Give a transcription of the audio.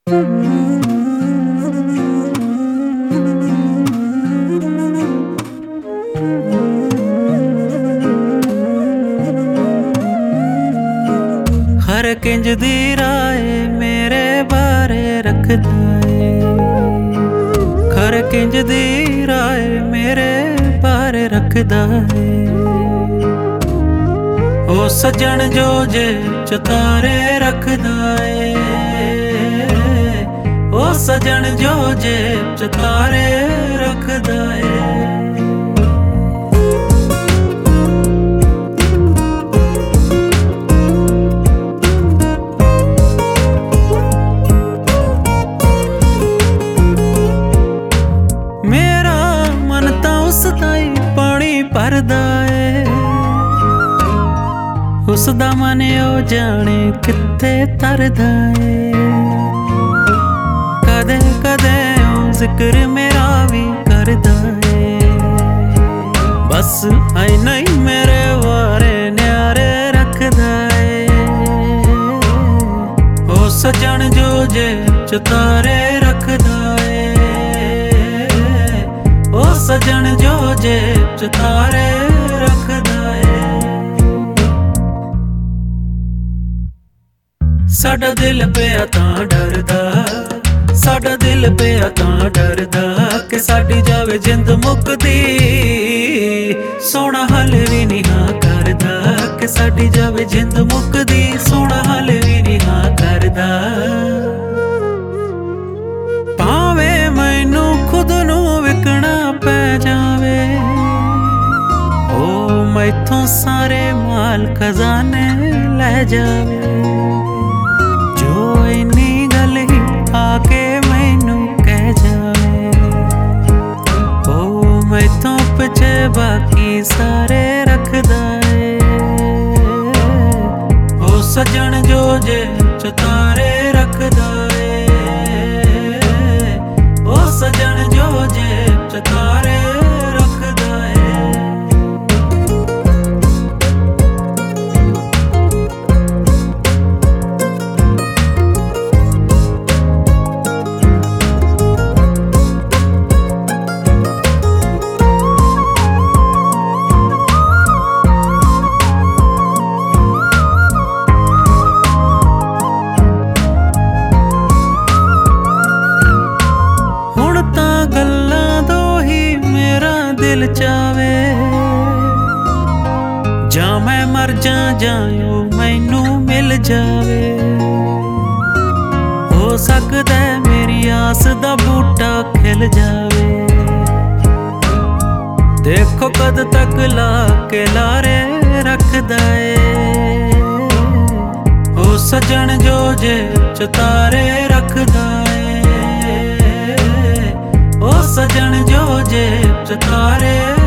हर किंज दी राय मेरे बारे रखदा है, हर किंज दी राय मेरे बारे रखदा है। ओ सजन जो जे चतारे रखदा है, ओ सजन जो जे चतारे रखदा है। मेरा मन तां उस ताईं पानी भरदा है, उसदा मन ओ जाने कित्थे तरदा है। कदे कदे ओ जिक्र मेरा भी करदा है, बस आई नहीं मेरे वारे न्यारे रखदा है। ओ सजन जो जे चतारे रखदा है, ओ सजन जो जे चतारे रखदा है। साडा दिल पिया तां डरदा, साडा दिल पिया तां डरदा कि साडी जावे जिंद मुकदी। सोना हाले भी नहीं हाँ करदा कि साडी जावे जिंद मुकदी। सोना हाले भी नहीं हाँ करदा। भावे मैनू खुद नू विकना पै जावे, ओ मैथों सारे माल खजाने लै जावे। जो इन्नी गल ही आके मैनू कह जावे, ओ मैथों पिछे बाकी सारे रखदा है। ओ सजन जो जे चतारे रखदा है, ओ सजन जो जे चतारे रखदा है। दिल चावे जा मैं मर जायो मैनू मिल जावे। हो सकदा मेरी आस दा बूटा खिल जावे। देखो कद तक ला के लारे रखदा है, ओ सजन जो जे चतारे रखदा है, ओ सजन जो जे चतारे